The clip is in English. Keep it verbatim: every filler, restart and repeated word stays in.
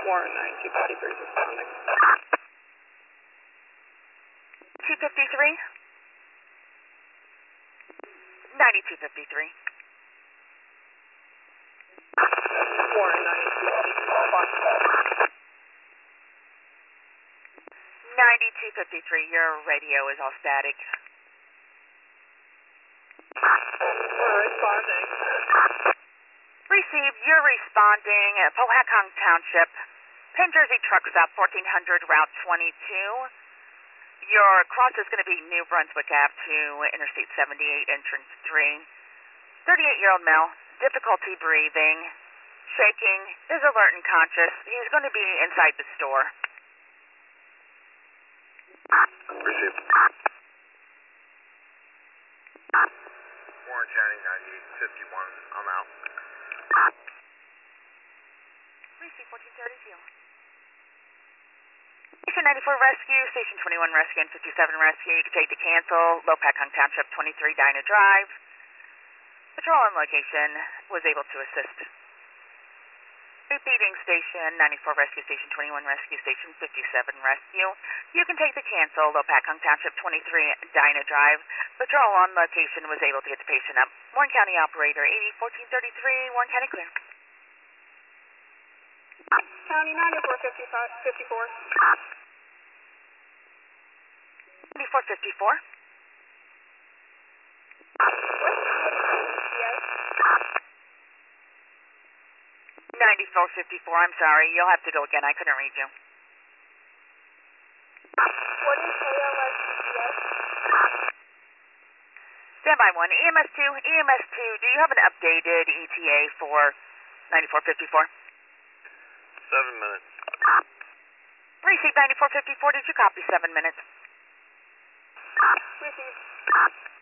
Warren ninety-two fifty-three responding. two fifty-three? ninety-two fifty-three. Warren ninety-two fifty-three responding. ninety-two fifty-three, your radio is all static. We're responding. Received, you're responding, uh, Powhatan Township, Penn Jersey Truck Stop, fourteen hundred, Route twenty-two. Your cross is going to be New Brunswick Avenue to Interstate seventy-eight, Entrance three. thirty-eight-year-old male, difficulty breathing, shaking, is alert and conscious. He's going to be inside the store. Received. Warren County ninety-eight fifty-one, I'm out. Received fourteen thirty-two. Station ninety-four Rescue, Station twenty-one Rescue, and fifty-seven Rescue. You can take the cancel, Lopatcong Township, twenty-three Dinah Drive. Patrol on location was able to assist. Repeating Station ninety-four Rescue, Station twenty-one Rescue, Station fifty-seven Rescue. You can take the cancel, Lopatcong Township, twenty-three Dinah Drive. Patrol on location was able to get the patient up. Warren County Operator, eighty fourteen thirty-three, Warren County clear. County ninety-four fifty-five fifty-four. ninety-four fifty-four. Yes. ninety-four fifty-four, I'm sorry. You'll have to go again. I couldn't read you. What is A L S G P S? Standby one. E M S two, E M S two, do you have an updated E T A for ninety-four fifty-four? Seven minutes. Received ninety-four fifty-four. Did you copy seven minutes? Received.